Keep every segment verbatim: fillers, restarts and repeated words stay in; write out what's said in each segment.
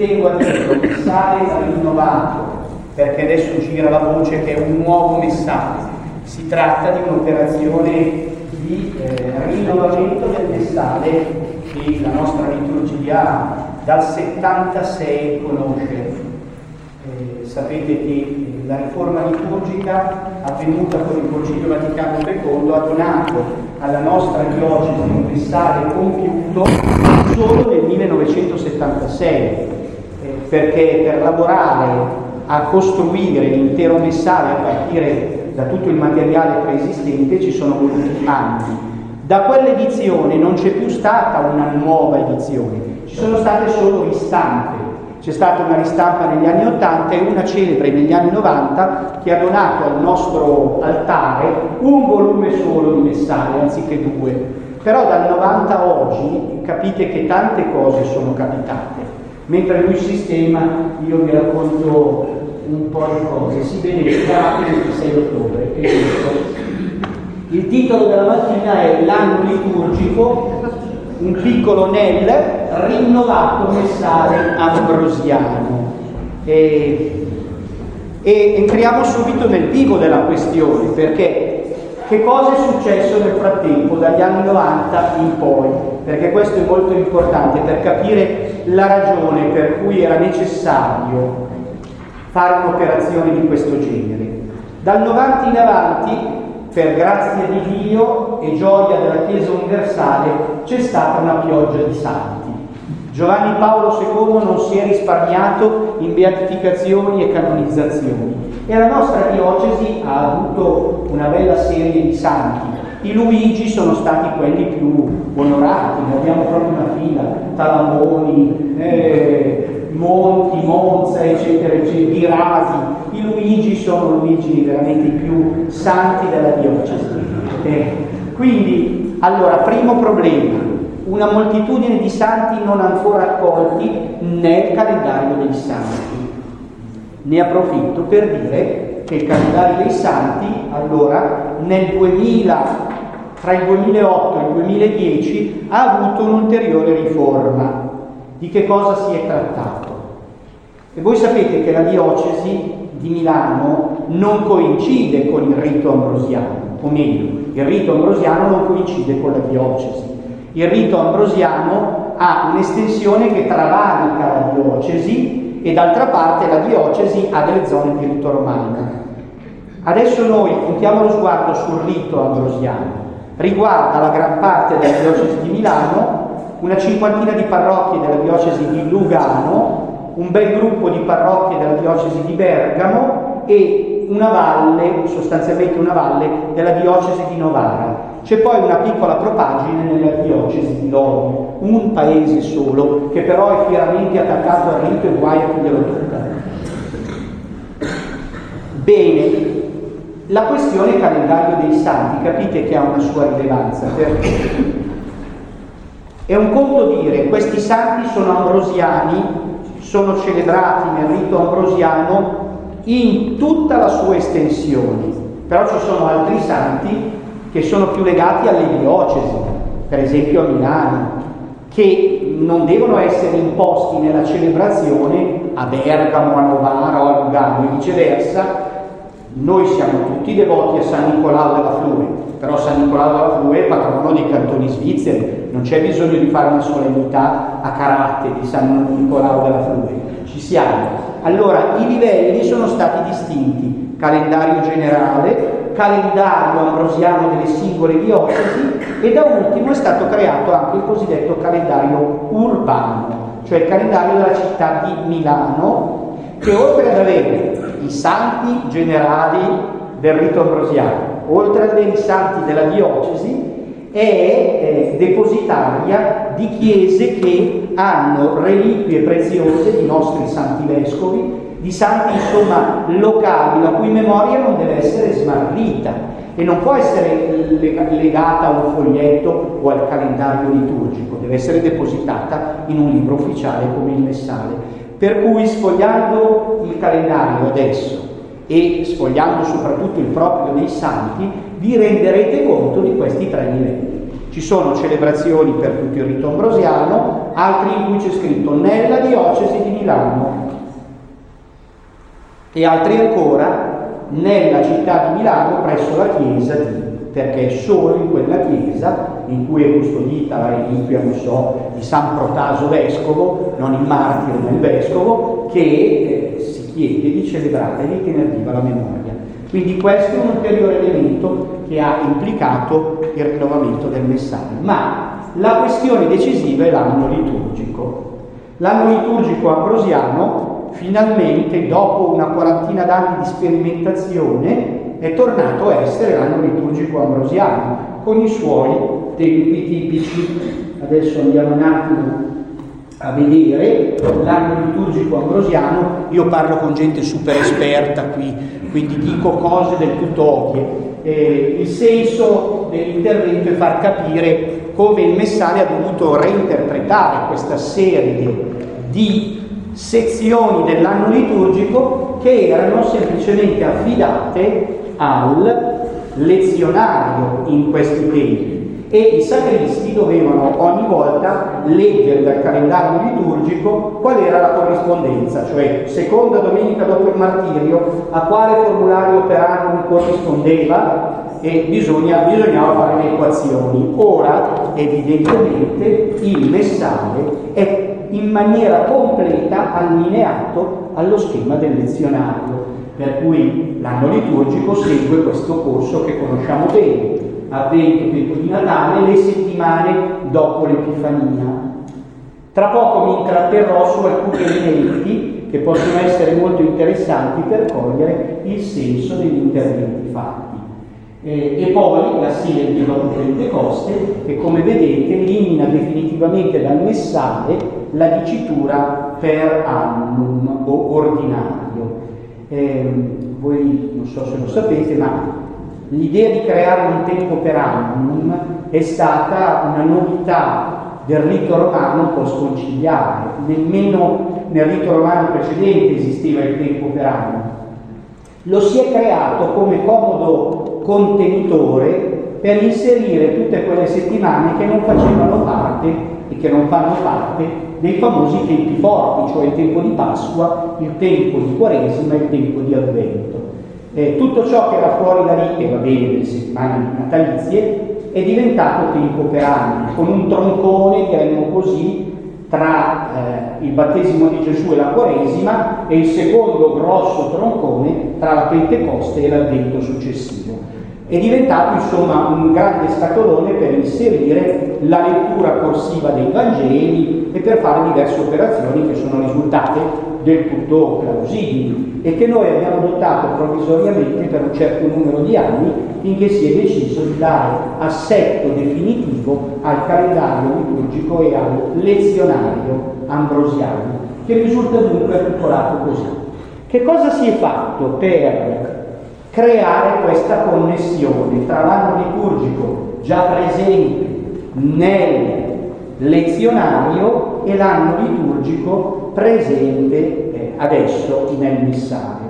tengo a dire che sale rinnovato, perché adesso gira la voce che è un nuovo messaggio. Si tratta di un'operazione di eh, rinnovamento del messale che la nostra liturgia dal settantasei conosce. Eh, sapete che la riforma liturgica avvenuta con il Concilio Vaticano secondo ha donato alla nostra diocesi un messale compiuto solo nel millenovecentosettantasei, eh, perché per lavorare a costruire l'intero messale a partire da tutto il materiale preesistente ci sono voluti anni. Da quell'edizione non c'è più stata una nuova edizione, ci sono state solo ristampe. C'è stata una ristampa negli anni ottanta e una celebre negli anni novanta che ha donato al nostro altare un volume solo di messale anziché due. Però dal novanta a oggi capite che tante cose sono capitate. Mentre lui sistema, io vi racconto un po' di cose. Si vede che sarà il ventisei ottobre. Il titolo della mattina è l'anno liturgico, un piccolo nel rinnovato messale ambrosiano. E, e entriamo subito nel vivo della questione, perché che cosa è successo nel frattempo dagli anni novanta in poi? Perché questo è molto importante per capire la ragione per cui era necessario fare un'operazione di questo genere. Dal novanta in avanti, per grazia di Dio e gioia della Chiesa universale, c'è stata una pioggia di santi. Giovanni Paolo secondo non si è risparmiato in beatificazioni e canonizzazioni e la nostra diocesi ha avuto una bella serie di santi. I Luigi sono stati quelli più onorati, ne abbiamo proprio una fila, Talamoni, eh, Monti, Monza, eccetera, eccetera, Birati. I Luigi sono Luigi veramente i più santi della diocesi. Eh, quindi, allora, primo problema, una moltitudine di santi non ancora accolti nel calendario dei santi. Ne approfitto per dire che il calendario dei santi, allora, nel duemila, tra il duemilaotto e il duemiladieci, ha avuto un'ulteriore riforma. Di che cosa si è trattato? E voi sapete che la diocesi di Milano non coincide con il rito ambrosiano, o meglio, il rito ambrosiano non coincide con la diocesi. Il rito ambrosiano ha un'estensione che travalica la diocesi e d'altra parte la diocesi ha delle zone di rito romano. Adesso noi puntiamo lo sguardo sul rito ambrosiano. Riguarda la gran parte della diocesi di Milano, una cinquantina di parrocchie della diocesi di Lugano, un bel gruppo di parrocchie della diocesi di Bergamo e una valle, sostanzialmente una valle, della diocesi di Novara. C'è poi una piccola propagine nella diocesi di Lodi, un paese solo, che però è fieramente attaccato al rito e guai a chi glielo tocca. Bene, la questione calendario dei santi, capite che ha una sua rilevanza, perché è un conto dire questi santi sono ambrosiani, sono celebrati nel rito ambrosiano in tutta la sua estensione, però ci sono altri santi che sono più legati alle diocesi, per esempio a Milano, che non devono essere imposti nella celebrazione a Bergamo, a Novara o a Lugano e viceversa. Noi siamo tutti devoti a San Nicolao della Flue, però San Nicolao della Flue è patrono dei cantoni svizzeri, non c'è bisogno di fare una solennità a carattere di San Nicolao della Flue, ci siamo. Allora i livelli sono stati distinti: calendario generale, calendario ambrosiano delle singole diocesi e da ultimo è stato creato anche il cosiddetto calendario urbano, cioè il calendario della città di Milano, che oltre ad avere i santi generali del rito ambrosiano, oltre ad avere i santi della diocesi, è eh, depositaria di chiese che hanno reliquie preziose di nostri santi vescovi, di santi insomma locali, la cui memoria non deve essere smarrita e non può essere legata a un foglietto o al calendario liturgico, deve essere depositata in un libro ufficiale come il messale. Per cui sfogliando il calendario adesso e sfogliando soprattutto il proprio dei santi, vi renderete conto di questi tre livelli. Ci sono celebrazioni per tutto il rito ambrosiano, altri in cui c'è scritto nella diocesi di Milano, e altri ancora nella città di Milano presso la chiesa di, perché è solo in quella chiesa in cui è custodita la reliquia, non so, di San Protaso vescovo, non il martire ma il vescovo, che eh, si chiede di celebrare e di tener viva la memoria. Quindi questo è un ulteriore elemento che ha implicato il rinnovamento del messaggio. Ma la questione decisiva è l'anno liturgico. L'anno liturgico ambrosiano, finalmente, dopo una quarantina d'anni di sperimentazione, è tornato a essere l'anno liturgico ambrosiano, con i suoi tempi tipici. Adesso andiamo un attimo a vedere l'anno liturgico ambrosiano. Io parlo con gente super esperta qui, quindi dico cose del tutto ovvie. Eh, il senso dell'intervento è far capire come il Messale ha dovuto reinterpretare questa serie di sezioni dell'anno liturgico che erano semplicemente affidate al lezionario in questi tempi, e i sacristi dovevano ogni volta leggere dal calendario liturgico qual era la corrispondenza, cioè seconda domenica dopo il martirio a quale formulario per anno corrispondeva, e bisogna, bisognava fare le equazioni. Ora evidentemente il Messale è in maniera completa allineato allo schema del lezionario, per cui l'anno liturgico segue questo corso che conosciamo bene: Avvento, tempo di Natale, le settimane dopo l'Epifania. Tra poco mi intratterrò su alcuni elementi che possono essere molto interessanti per cogliere il senso degli interventi fatti. Eh, e poi la Silvia dopo Pentecoste, che come vedete elimina definitivamente dal Messale la dicitura per annum o ordinario. Eh, voi non so se lo sapete, ma l'idea di creare un tempo per annum è stata una novità del rito romano un po' sconciliare. Nemmeno nel rito romano precedente esisteva il tempo per annum. Lo si è creato come comodo contenitore per inserire tutte quelle settimane che non facevano parte e che non fanno parte dei famosi tempi forti, cioè il tempo di Pasqua, il tempo di Quaresima e il tempo di Avvento. Eh, tutto ciò che era fuori da lì, e va bene, le settimane natalizie, è diventato tempo per anni, con un troncone, diremmo così, tra eh, il battesimo di Gesù e la Quaresima, e il secondo grosso troncone tra la Pentecoste e l'Avvento successivo. È diventato insomma un grande scatolone per inserire la lettura corsiva dei Vangeli e per fare diverse operazioni che sono risultate del tutto plausibili e che noi abbiamo adottato provvisoriamente per un certo numero di anni, finché si è deciso di dare assetto definitivo al calendario liturgico e al lezionario ambrosiano, che risulta dunque articolato così. Che cosa si è fatto per creare questa connessione tra l'anno liturgico già presente nel lezionario e l'anno liturgico presente eh, adesso nel Messale?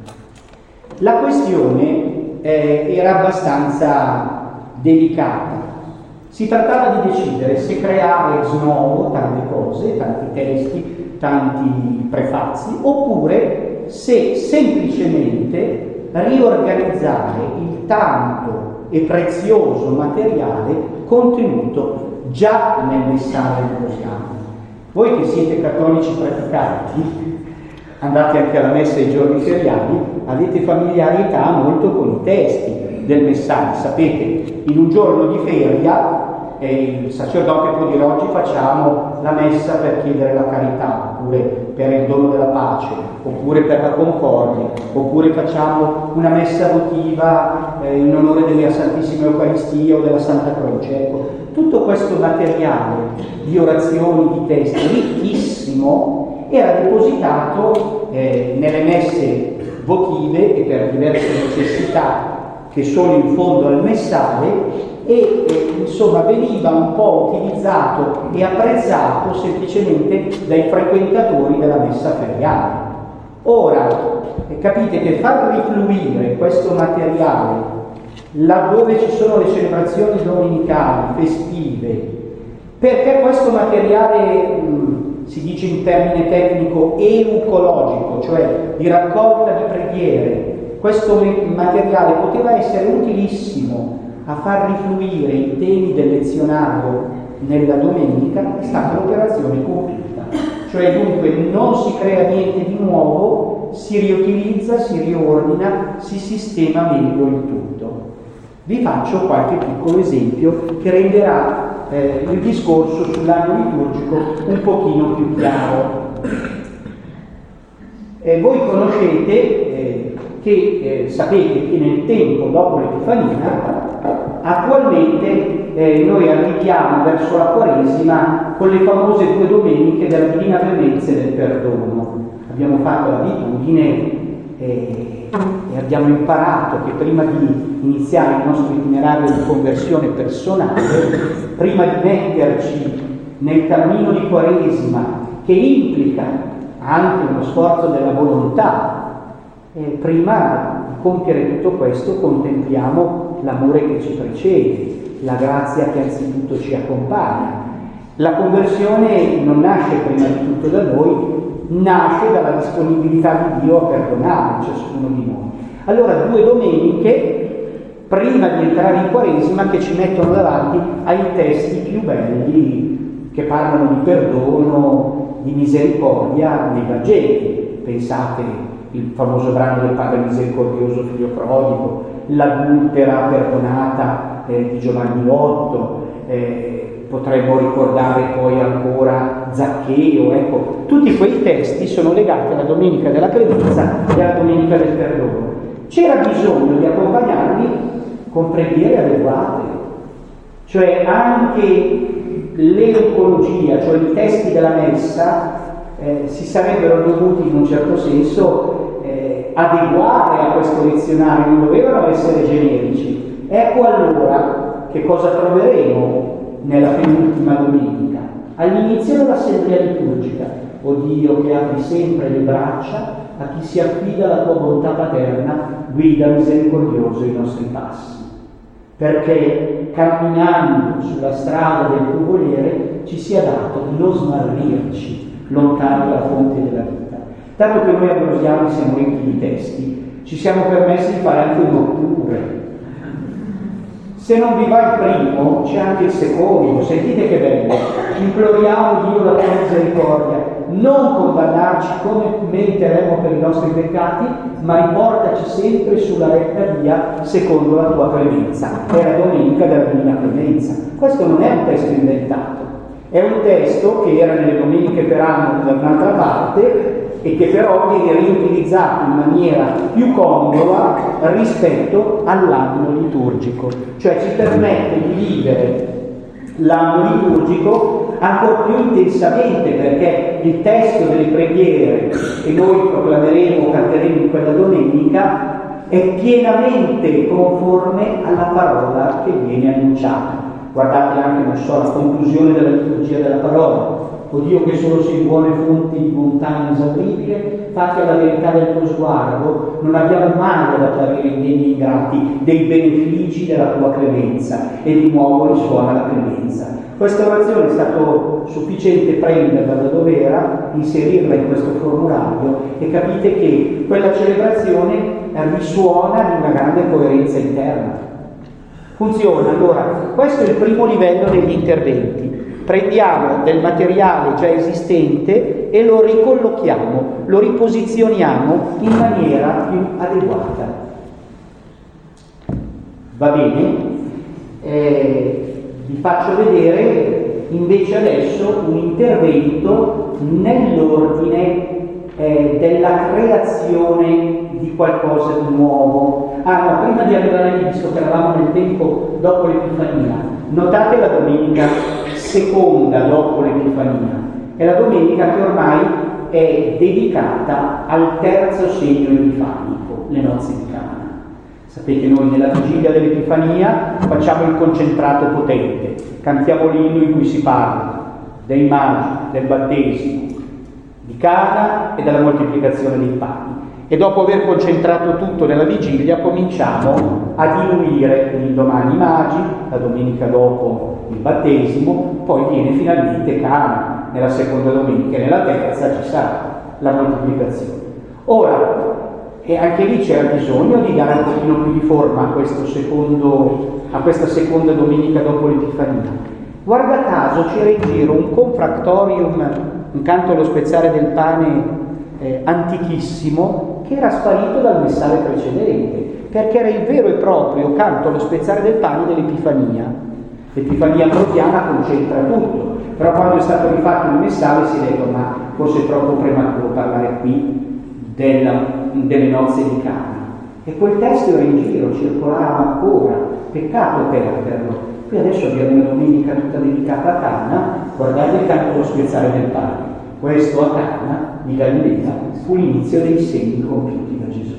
La questione eh, era abbastanza delicata. Si trattava di decidere se creare ex novo tante cose, tanti testi, tanti prefazi, oppure se semplicemente riorganizzare il tanto e prezioso materiale contenuto già nel Messale ambrosiano. Voi che siete cattolici praticanti, andate anche alla messa ai giorni feriali, avete familiarità molto con i testi del Messale. Sapete, in un giorno di feria eh, il sacerdote può dire: oggi facciamo la messa per chiedere la carità, oppure per il dono della pace, oppure per la concordia, oppure facciamo una messa votiva eh, in onore della Santissima Eucaristia o della Santa Croce. Ecco, tutto questo materiale di orazioni, di testi ricchissimo era depositato eh, nelle messe votive e per diverse necessità che sono in fondo al Messale, e eh, insomma veniva un po' utilizzato e apprezzato semplicemente dai frequentatori della messa feriale. Ora, eh, capite che far rifluire questo materiale laddove ci sono le celebrazioni domenicali, festive, perché questo materiale mh, si dice in termine tecnico eucologico, cioè di raccolta di preghiere, questo materiale poteva essere utilissimo a far rifluire i temi del lezionario nella domenica, è stata l'operazione compiuta. Cioè dunque non si crea niente di nuovo, si riutilizza, si riordina, si sistema meglio il tutto. Vi faccio qualche piccolo esempio che renderà eh, il discorso sull'anno liturgico un pochino più chiaro. Eh, voi conoscete eh, che eh, sapete che nel tempo dopo l'Epifania attualmente eh, noi arriviamo verso la Quaresima con le famose due domeniche della Divina Clemenza e del Perdono. Abbiamo fatto l'abitudine eh, e abbiamo imparato che prima di iniziare il nostro itinerario di conversione personale, prima di metterci nel cammino di Quaresima, che implica anche uno sforzo della volontà, e prima di compiere tutto questo contempliamo l'amore che ci precede, la grazia che anzitutto ci accompagna. La conversione non nasce prima di tutto da noi, nasce dalla disponibilità di Dio a perdonare ciascuno di noi. Allora due domeniche prima di entrare in Quaresima che ci mettono davanti ai testi più belli che parlano di perdono, di misericordia nei Vangeli. Pensate il famoso brano del Padre misericordioso figlio prodigo, l'adultera perdonata eh, di Giovanni otto, eh, potremmo ricordare poi ancora Zaccheo, ecco, tutti quei testi sono legati alla Domenica della Clemenza e alla Domenica del Perdono. C'era bisogno di accompagnarli con preghiere adeguate, cioè anche l'eucologia, cioè i testi della Messa, eh, si sarebbero dovuti in un certo senso eh, adeguare a questo lezionario, non dovevano essere generici. Ecco allora che cosa troveremo nella penultima domenica. All'inizio dell'assemblea liturgica: o Dio che apri sempre le braccia a chi si affida alla tua bontà paterna, guida misericordioso i nostri passi. Perché camminando sulla strada del tuo volere ci sia dato di non smarrirci lontano dalla fonte della vita. Tanto che noi ambrosiani siamo ricchi di testi, ci siamo permessi di fare anche un oppure. Se non vi va il primo, c'è anche il secondo. Sentite che bello. Imploriamo Dio la tua misericordia, non condannarci come meriteremo per i nostri peccati, ma riportaci sempre sulla retta via secondo la tua clemenza. È la domenica della Divina Clemenza. Questo non è un testo inventato, è un testo che era nelle domeniche per anno da un'altra parte e che però viene riutilizzato in maniera più congrua rispetto all'anno liturgico, cioè ci permette di vivere l'anno liturgico ancora più intensamente, perché il testo delle preghiere che noi proclameremo o canteremo in quella domenica è pienamente conforme alla parola che viene annunciata. Guardate anche, non so, la conclusione della liturgia della parola: o Dio che solo sei buone fonti di bontà inesauribile, fatti alla verità del tuo sguardo, non abbiamo mai ad apparire indegni ingrati dei benefici della tua clemenza. E di nuovo risuona la clemenza. Questa orazione è stato sufficiente prenderla da dove era, inserirla in questo formulario, e capite che quella celebrazione risuona di una grande coerenza interna. Funziona. Allora, questo è il primo livello degli interventi. Prendiamo del materiale già esistente e lo ricollochiamo, lo riposizioniamo in maniera più adeguata. Va bene? Eh, vi faccio vedere invece adesso un intervento nell'ordine eh, della creazione di qualcosa di nuovo. Ah no, prima di arrivare lì, visto che eravamo nel tempo dopo l'Epifania, notate la domenica seconda dopo l'Epifania, è la domenica che ormai è dedicata al terzo segno epifanico, le nozze di Cana. Sapete, noi nella vigilia dell'Epifania facciamo il concentrato potente, cantiamo l'inno in cui si parla dei magi, del battesimo, di Cana e della moltiplicazione dei pani. E dopo aver concentrato tutto nella vigilia cominciamo a diluire l'indomani i magi, la domenica dopo il battesimo, poi viene finalmente Cana. nella seconda domenica, e nella terza ci sarà la moltiplicazione. Ora, e anche lì c'era bisogno di dare un pochino più di forma a, questo secondo, a questa seconda domenica dopo l'Epifania. Guarda caso c'era in giro un confractorium, un canto allo spezzare del pane eh, antichissimo, che era sparito dal messale precedente, perché era il vero e proprio canto allo spezzare del pane dell'Epifania. L'Epifania ambrosiana concentra tutto, però quando è stato rifatto il messale si è detto ma forse è troppo prematuro parlare qui della, delle nozze di Cana. E quel testo era in giro, circolava ancora, peccato perderlo. Qui adesso abbiamo una domenica tutta dedicata a Cana, guardate il canto allo spezzare del pane. Questo a Cana di Galilea fu l'inizio dei segni compiuti da Gesù.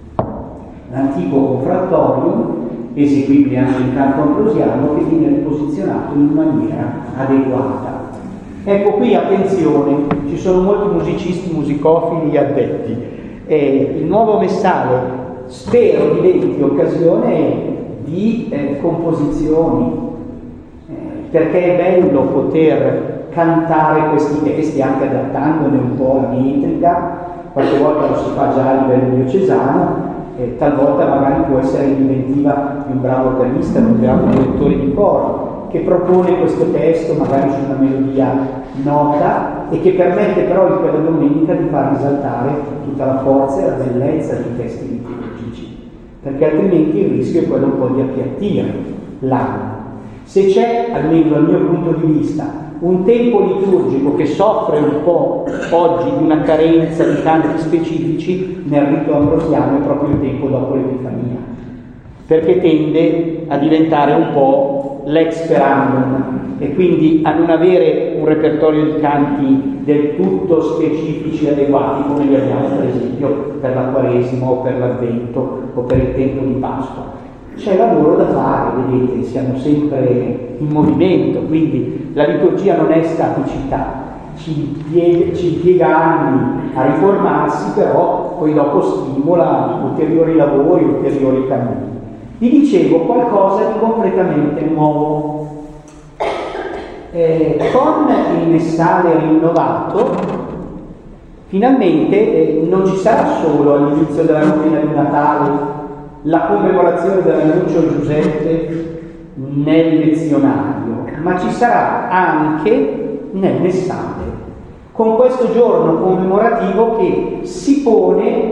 L'antico confrattorium, eseguibile anche in canto ambrosiano, che viene riposizionato in maniera adeguata. Ecco qui, attenzione, ci sono molti musicisti, musicofili addetti. Eh, il nuovo messale spero diventi occasione di eh, composizioni, eh, perché è bello poter cantare questi testi anche adattandone un po' la metrica. Qualche volta lo si fa già a livello diocesano, eh, talvolta magari può essere l'inventiva di un bravo organista, di un bravo direttore di coro, che propone questo testo magari su una melodia nota e che permette però in quella domenica di far risaltare tutta la forza e la bellezza dei testi liturgici, perché altrimenti il rischio è quello un po' di appiattire l'anima. Se c'è, almeno dal mio punto di vista, un tempo liturgico che soffre un po' oggi di una carenza di canti specifici, nel rito ambrosiano è proprio il tempo dopo l'Epifania, perché tende a diventare un po' l'ex perannum e quindi a non avere un repertorio di canti del tutto specifici e adeguati come li abbiamo per esempio per la Quaresima o per l'Avvento o per il tempo di Pasqua. C'è lavoro da fare, vedete, siamo sempre in movimento, quindi la liturgia non è staticità, ci impiega, ci impiega anni a riformarsi, però poi dopo stimola ulteriori lavori, ulteriori cammini. Vi dicevo qualcosa di completamente nuovo. Eh, con il messale rinnovato, finalmente eh, non ci sarà solo all'inizio della novena di Natale la commemorazione dell'annuncio Giuseppe nel lezionario, ma ci sarà anche nel messale, con questo giorno commemorativo che si pone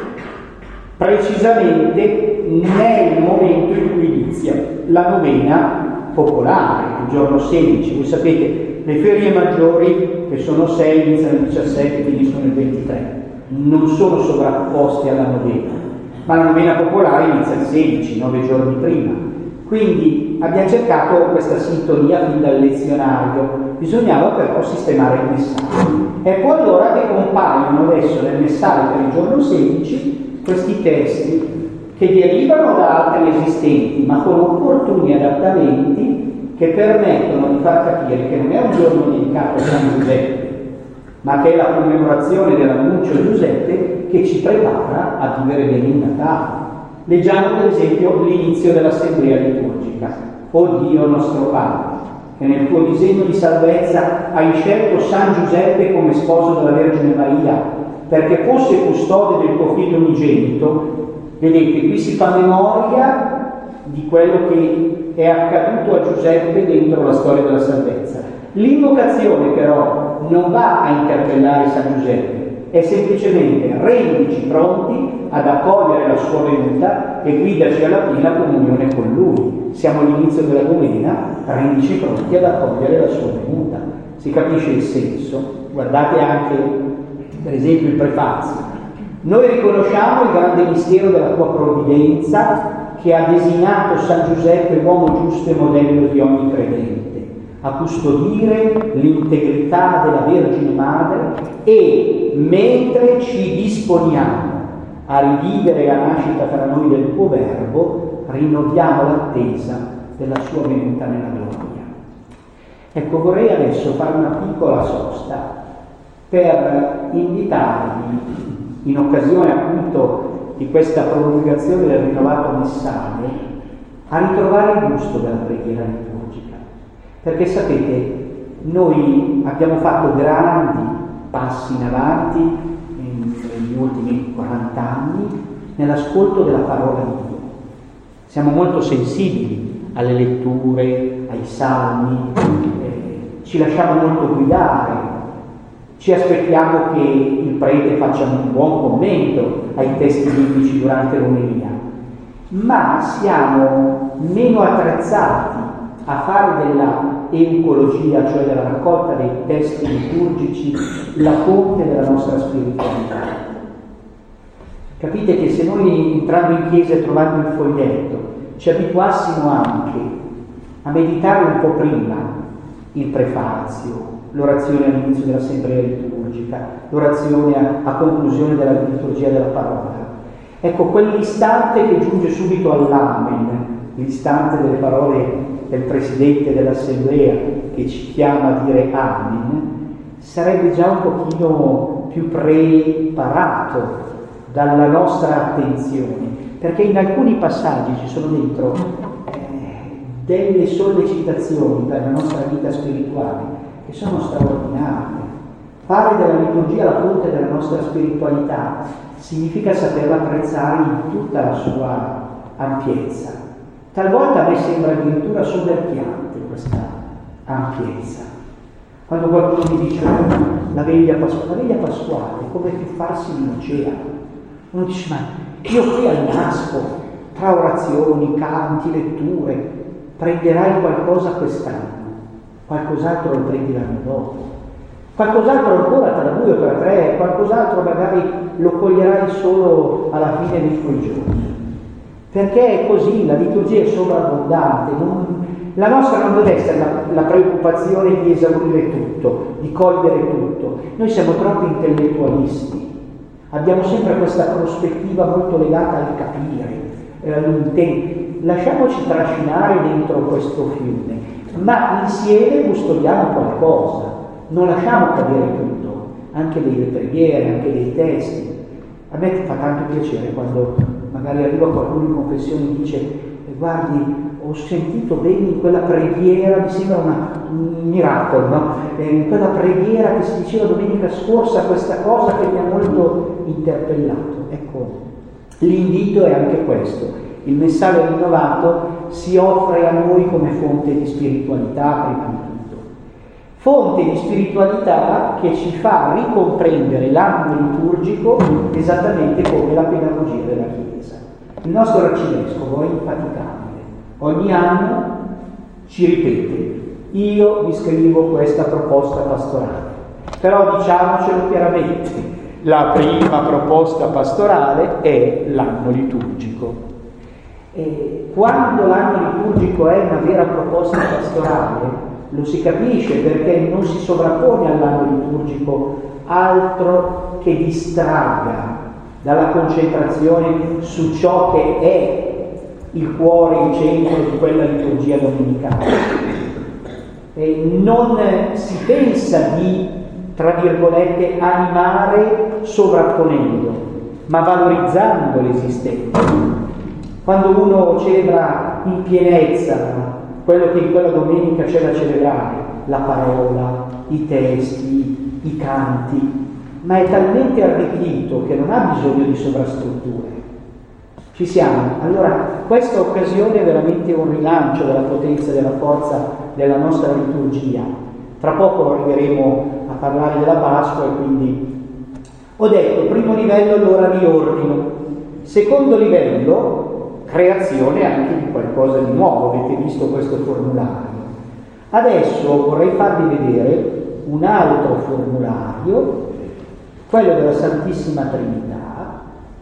precisamente nel momento in cui inizia la novena popolare, il giorno sedici. Voi sapete, le ferie maggiori, che sono sei, iniziano il diciassette e finiscono il ventitré, non sono sovrapposte alla novena, ma la novena popolare inizia il sedici, nove giorni prima. Quindi abbiamo cercato questa sintonia fin dal lezionario, bisognava però sistemare il messaggio. Ecco allora che compaiono adesso nel messaggio per il giorno sedici questi testi che derivano da altri esistenti, ma con opportuni adattamenti che permettono di far capire che non è un giorno dedicato a San Giuseppe, ma che è la commemorazione dell'annuncio Giuseppe che ci prepara a vivere bene il Natale. Leggiamo per esempio l'inizio dell'assemblea liturgica. O Dio nostro Padre, che nel tuo disegno di salvezza hai scelto San Giuseppe come sposo della Vergine Maria, perché fosse custode del tuo figlio unigenito. Vedete, qui si fa memoria di quello che è accaduto a Giuseppe dentro la storia della salvezza. L'invocazione però non va a interpellare San Giuseppe, è semplicemente rendici pronti ad accogliere la sua venuta e guidaci alla piena comunione con Lui. Siamo all'inizio della domena, rendici pronti ad accogliere la sua venuta. Si capisce il senso? Guardate anche, per esempio, il prefazio. Noi riconosciamo il grande mistero della tua provvidenza che ha designato San Giuseppe uomo giusto e modello di ogni credente, a custodire l'integrità della Vergine Madre e, mentre ci disponiamo a rivivere la nascita tra noi del tuo Verbo, rinnoviamo l'attesa della sua venuta nella gloria. Ecco, vorrei adesso fare una piccola sosta per invitarvi, in occasione appunto di questa promulgazione del rinnovato messale, a ritrovare il gusto della preghiera liturgica. Perché sapete, noi abbiamo fatto grandi passi in avanti negli ultimi quaranta anni nell'ascolto della parola di Dio. Siamo molto sensibili alle letture, ai salmi, eh, ci lasciamo molto guidare, ci aspettiamo che il prete faccia un buon commento ai testi biblici durante l'omelia, ma siamo meno attrezzati a fare della eucologia, cioè della raccolta dei testi liturgici, la fonte della nostra spiritualità. Capite che se noi, entrando in chiesa e trovando il foglietto, ci abituassimo anche a meditare un po' prima il prefazio, l'orazione all'inizio dell'assemblea liturgica, l'orazione a, a conclusione della liturgia della parola, ecco, quell'istante che giunge subito all'amen, l'istante delle parole del Presidente dell'Assemblea che ci chiama a dire amen, sarebbe già un pochino più preparato dalla nostra attenzione, perché in alcuni passaggi ci sono dentro eh, delle sollecitazioni per la nostra vita spirituale che sono straordinarie. Fare della liturgia la fonte della nostra spiritualità significa saperla apprezzare in tutta la sua ampiezza. Talvolta a me sembra addirittura soverchiante questa ampiezza. Quando qualcuno mi dice la veglia pasquale, la veglia pasquale è come tuffarsi in un oceano. Uno dice, ma io qui al nasco, tra orazioni, canti, letture, prenderai qualcosa quest'anno, qualcos'altro lo prendi l'anno dopo, qualcos'altro ancora tra due o tra tre, qualcos'altro magari lo coglierai solo alla fine dei tuoi giorni. Perché è così, la liturgia è sovrabbondante, non, la nostra non deve essere la, la preoccupazione di esaurire tutto, di cogliere tutto. Noi siamo troppo intellettualisti, abbiamo sempre questa prospettiva molto legata al capire, eh, all'intento. Lasciamoci trascinare dentro questo fiume, ma insieme custodiamo qualcosa, non lasciamo cadere tutto, anche delle preghiere, anche dei testi. A me fa tanto piacere quando magari arriva qualcuno in confessione e dice guardi, ho sentito bene in quella preghiera, mi sembra una, un miracolo, no? In quella preghiera che si diceva domenica scorsa questa cosa che mi ha molto interpellato. Ecco, l'invito è anche questo. Il messaggio rinnovato si offre a noi come fonte di spiritualità prima di tutto. Fonte di spiritualità che ci fa ricomprendere l'anno liturgico esattamente come la pedagogia della Chiesa. Il nostro arcivescovo è infaticabile. Ogni anno ci ripete, io vi scrivo questa proposta pastorale. Però diciamocelo chiaramente, la prima proposta pastorale è l'anno liturgico. E quando l'anno liturgico è una vera proposta pastorale, lo si capisce perché non si sovrappone all'anno liturgico altro che distragga dalla concentrazione su ciò che è il cuore, il centro di quella liturgia domenicale. E non si pensa di, tra virgolette, animare sovrapponendo, ma valorizzando l'esistente. Quando uno celebra in pienezza quello che in quella domenica c'è da celebrare, la parola, i testi, i canti, ma è talmente arricchito che non ha bisogno di sovrastrutture. Ci siamo. Allora, questa occasione è veramente un rilancio della potenza e della forza della nostra liturgia. Tra poco arriveremo a parlare della Pasqua e quindi ho detto, primo livello allora riordino, secondo livello creazione anche di qualcosa di nuovo. Avete visto questo formulario. Adesso vorrei farvi vedere un altro formulario, quello della Santissima Trinità,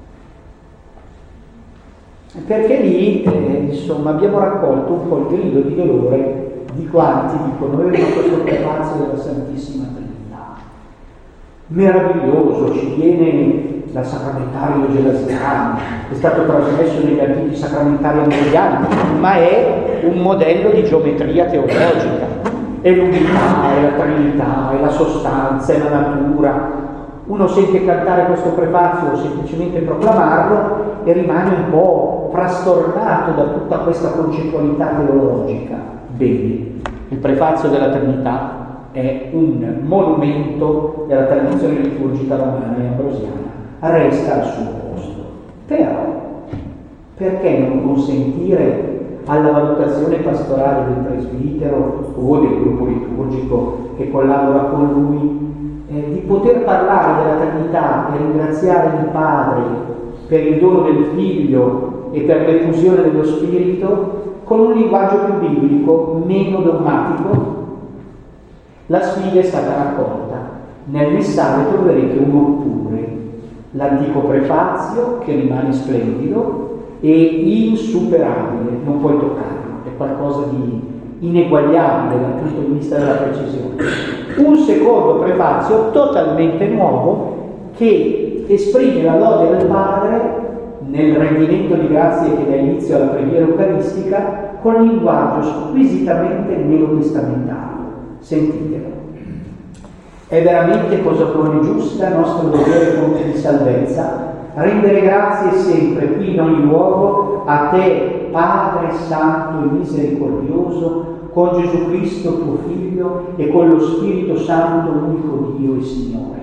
perché lì eh, insomma abbiamo raccolto un po' il grido di dolore di quanti dicono noi abbiamo questo prefazio della Santissima Trinità meraviglioso, ci viene dal sacramentario gelasiano, è stato trasmesso negli antichi sacramentari ambrosiani, ma è un modello di geometria teologica, è l'unità, è la Trinità, è la sostanza, è la natura. Uno sente cantare questo prefazio o semplicemente proclamarlo e rimane un po' frastornato da tutta questa concettualità teologica. Bene, il prefazio della Trinità è un monumento della tradizione liturgica romana e ambrosiana, resta al suo posto. Però, perché non consentire alla valutazione pastorale del presbitero o del gruppo liturgico che collabora con lui eh, di poter parlare della Trinità e ringraziare il Padre per il dono del Figlio e per l'effusione dello Spirito con un linguaggio più biblico, meno dogmatico? La sfida è stata raccolta. Nel messaggio troverete un oppure, l'antico prefazio che rimane splendido e insuperabile, non puoi toccarlo, è qualcosa di ineguagliabile dal punto di vista della precisione. Un secondo prefazio totalmente nuovo che esprime la lode del Padre nel rendimento di grazie che dà inizio alla preghiera eucaristica con linguaggio squisitamente neotestamentario. Sentitelo. È veramente cosa buona e giusta, nostro dovere fonte di salvezza, rendere grazie sempre qui in ogni luogo a te, Padre Santo e Misericordioso, con Gesù Cristo tuo Figlio e con lo Spirito Santo, unico Dio e Signore.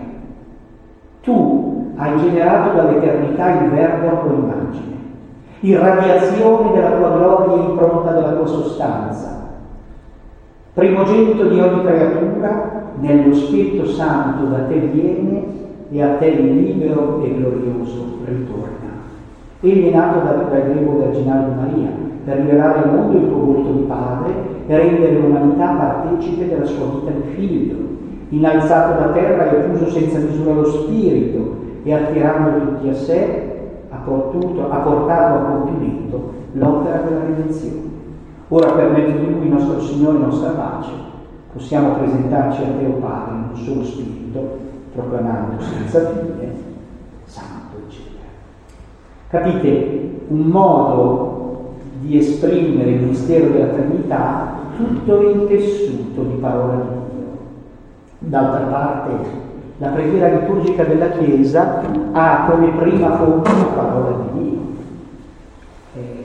Tu hai generato dall'eternità il Verbo a tua immagine, irradiazione della tua gloria e impronta della tua sostanza, primogenito di ogni creatura, nello Spirito Santo da te viene e a te il libero e glorioso ritorna. Egli è nato dal grembo virginale di Maria per rivelare al mondo il tuo volto di Padre e rendere l'umanità partecipe della sua vita di Figlio. Innalzato da terra e fuso senza misura lo Spirito e attirando tutti a sé ha, potuto, ha portato a compimento l'opera della redenzione. Ora per mezzo di lui nostro Signore e nostra pace possiamo presentarci a te, o Padre, in un solo Spirito, proclamando senza fine, santo, eccetera. Capite? Un modo di esprimere il mistero della Trinità tutto intessuto di parola di Dio. D'altra parte, la preghiera liturgica della Chiesa ha come prima fonte la parola di Dio. Eh,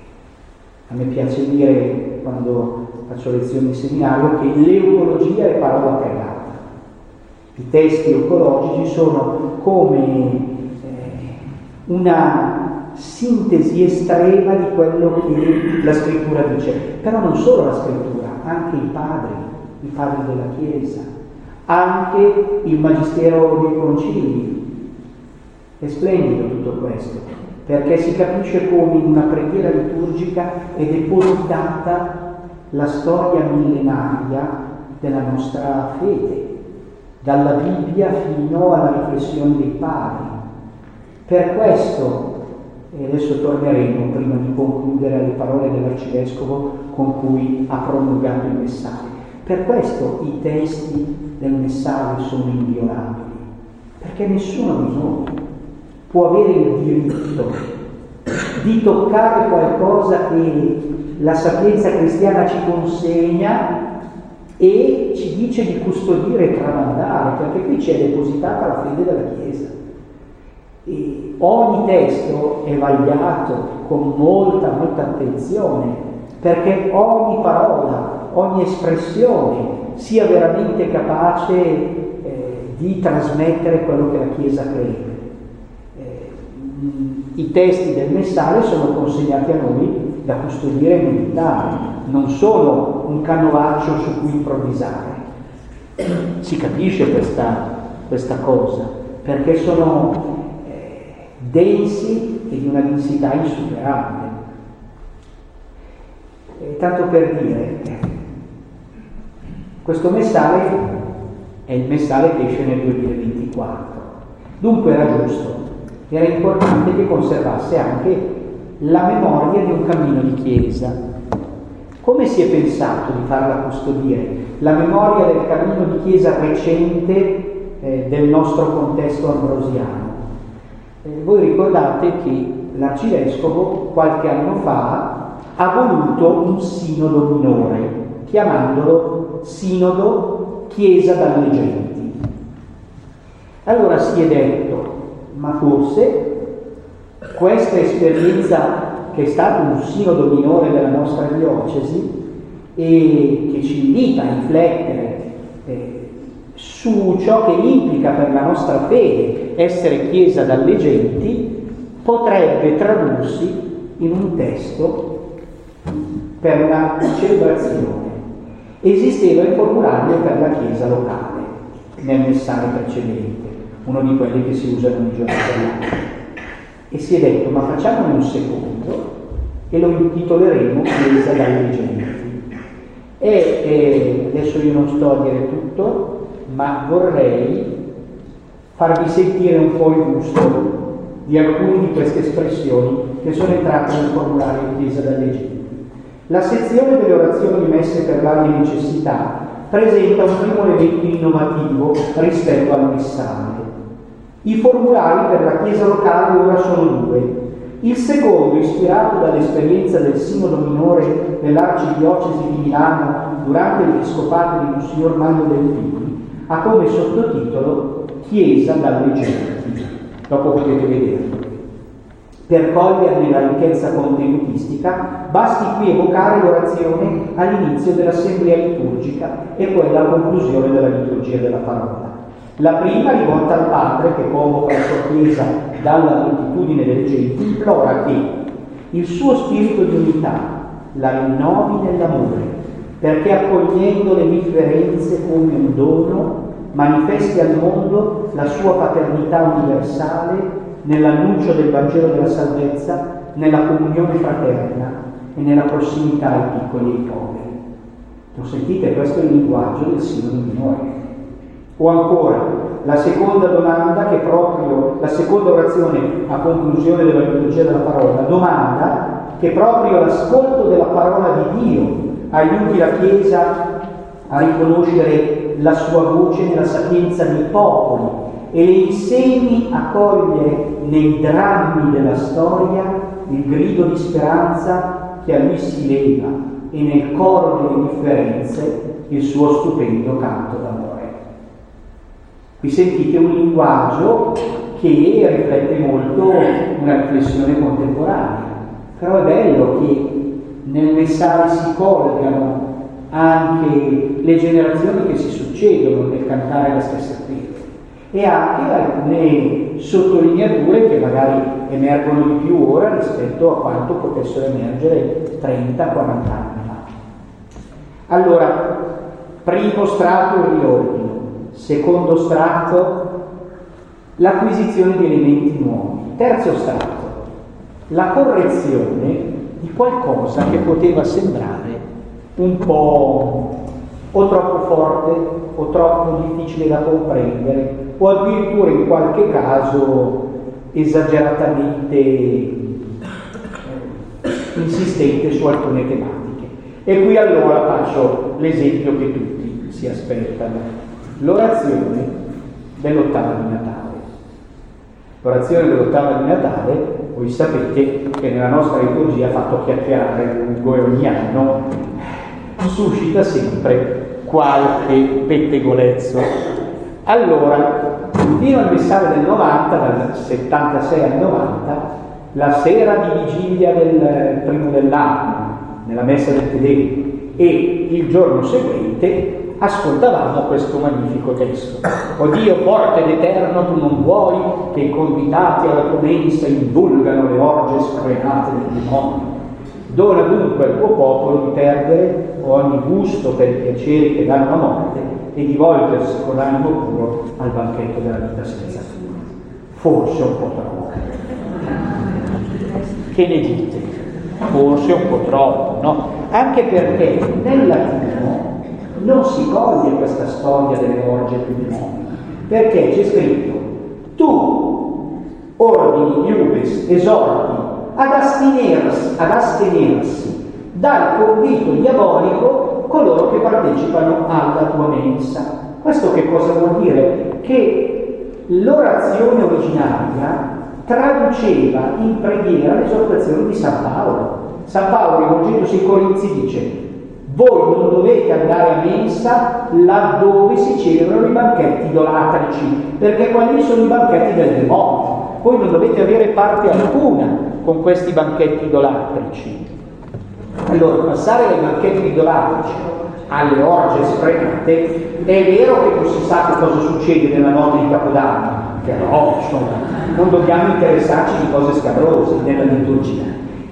a me piace dire, quando faccio lezioni in seminario, che l'eucologia è parola pregata. I testi ecologici sono come eh, una sintesi estrema di quello che la scrittura dice. Però non solo la scrittura, anche i padri, i padri della Chiesa, anche il magistero dei concili. È splendido tutto questo, perché si capisce come in una preghiera liturgica è depositata la storia millenaria della nostra fede, dalla Bibbia fino alla riflessione dei padri. Per questo, e adesso torneremo prima di concludere alle parole dell'Arcivescovo con cui ha promulgato il messaggio, per questo i testi del messaggio sono inviolabili, perché nessuno di noi può avere il diritto di toccare qualcosa che la sapienza cristiana ci consegna e ci dice di custodire e tramandare, perché qui c'è depositata la fede della Chiesa. E ogni testo è vagliato con molta, molta attenzione, perché ogni parola, ogni espressione sia veramente capace eh, di trasmettere quello che la Chiesa crede. Eh, I testi del messaggio sono consegnati a noi da custodire e meditare, non sono un canovaccio su cui improvvisare. Si capisce questa, questa cosa, perché sono eh, densi e di una densità insuperabile. E tanto per dire, questo messaggio è il messaggio che esce nel duemilaventiquattro, dunque era giusto, era importante che conservasse anche la memoria di un cammino di Chiesa. Come si è pensato di farla custodire? La memoria del cammino di Chiesa recente eh, del nostro contesto ambrosiano. Eh, voi ricordate che l'Arcivescovo qualche anno fa ha voluto un sinodo minore, chiamandolo Sinodo Chiesa dalle Genti. Allora si è detto, ma forse questa esperienza, che è stato un sinodo minore della nostra diocesi e che ci invita a riflettere eh, su ciò che implica per la nostra fede essere Chiesa dalle genti, potrebbe tradursi in un testo per la celebrazione. Esisteva il formulario per la Chiesa locale nel messaggio precedente, uno di quelli che si usano nei giorni dell'anno, e si è detto: ma facciamone un secondo e lo intitoleremo Chiesa dalle genti. E, e adesso io non sto a dire tutto, ma vorrei farvi sentire un po' il gusto di alcune di queste espressioni che sono entrate nel formulario Chiesa dalle genti. La sezione delle orazioni di messe per varie necessità presenta un primo elemento innovativo rispetto al messale. I formulari per la Chiesa locale ora sono due. Il secondo, ispirato dall'esperienza del Sinodo minore dell'Arcidiocesi di Milano durante l'Episcopato di Monsignor Mario Delpini, ha come sottotitolo Chiesa dalle genti. Dopo potete vederlo. Per coglierne la ricchezza contenutistica, basti qui evocare l'orazione all'inizio dell'assemblea liturgica e quella a conclusione della liturgia della parola. La prima, rivolta al Padre che convoca la sua Chiesa dalla moltitudine delle genti, implora che il suo spirito di unità la rinnovi nell'amore, perché accogliendo le differenze come un dono, manifesti al mondo la sua paternità universale nell'annuncio del Vangelo della salvezza, nella comunione fraterna e nella prossimità ai piccoli e ai poveri. Lo sentite? Questo è il linguaggio del Sinodo minore. O ancora, la seconda domanda, che proprio la seconda orazione a conclusione della liturgia della parola, domanda che proprio l'ascolto della parola di Dio aiuti la Chiesa a riconoscere la sua voce nella sapienza dei popoli e le insegni a cogliere nei drammi della storia il grido di speranza che a lui si leva e nel coro delle differenze il suo stupendo canto d'amore. Qui sentite un linguaggio che riflette molto una riflessione contemporanea, però è bello che nel messaggio si colgano anche le generazioni che si succedono nel cantare la stessa fede e anche alcune sottolineature che magari emergono di più ora rispetto a quanto potessero emergere trenta quaranta anni fa. Allora, primo strato il riordino. Secondo strato, l'acquisizione di elementi nuovi. Terzo strato, la correzione di qualcosa che poteva sembrare un po' o troppo forte o troppo difficile da comprendere o addirittura in qualche caso esageratamente eh, insistente su alcune tematiche. E qui allora faccio l'esempio che tutti si aspettano. L'orazione dell'ottava di Natale. L'orazione dell'ottava di Natale, voi sapete che nella nostra liturgia ha fatto chiacchierare lungo e ogni anno suscita sempre qualche pettegolezzo. Allora, fino al messaggio del novanta, dal settantasei al novanta, la sera di vigilia del primo dell'anno, nella messa del Te Deum, e il giorno seguente ascoltavamo questo magnifico testo. O Dio forte ed eterno, tu non vuoi che i convitati alla tua mensa indulgano le orge sfrenate del demonio. Dona dunque al tuo popolo di perdere ogni gusto per i piaceri che danno la morte e di volgersi con animo puro al banchetto della vita senza fine. Forse un po' troppo. Che ne dite? Forse un po' troppo, no? Anche perché nel latino non si coglie questa storia delle orge del demonio, perché c'è scritto: tu ordini, iubes, esorti ad astenersi, ad astenersi dal convito diabolico coloro che partecipano alla tua mensa. Questo che cosa vuol dire? Che l'orazione originaria traduceva in preghiera l'esortazione di San Paolo. San Paolo, rivolgendosi ai Corinzi, dice: voi non dovete andare a mensa laddove si celebrano i banchetti idolatrici, perché quelli sono i banchetti del demonio. Voi non dovete avere parte alcuna con questi banchetti idolatrici. Allora, passare dai banchetti idolatrici alle orge sfrenate. È vero che non si sa che cosa succede nella notte di Capodanno, però insomma non dobbiamo interessarci di cose scabrose nella liturgia.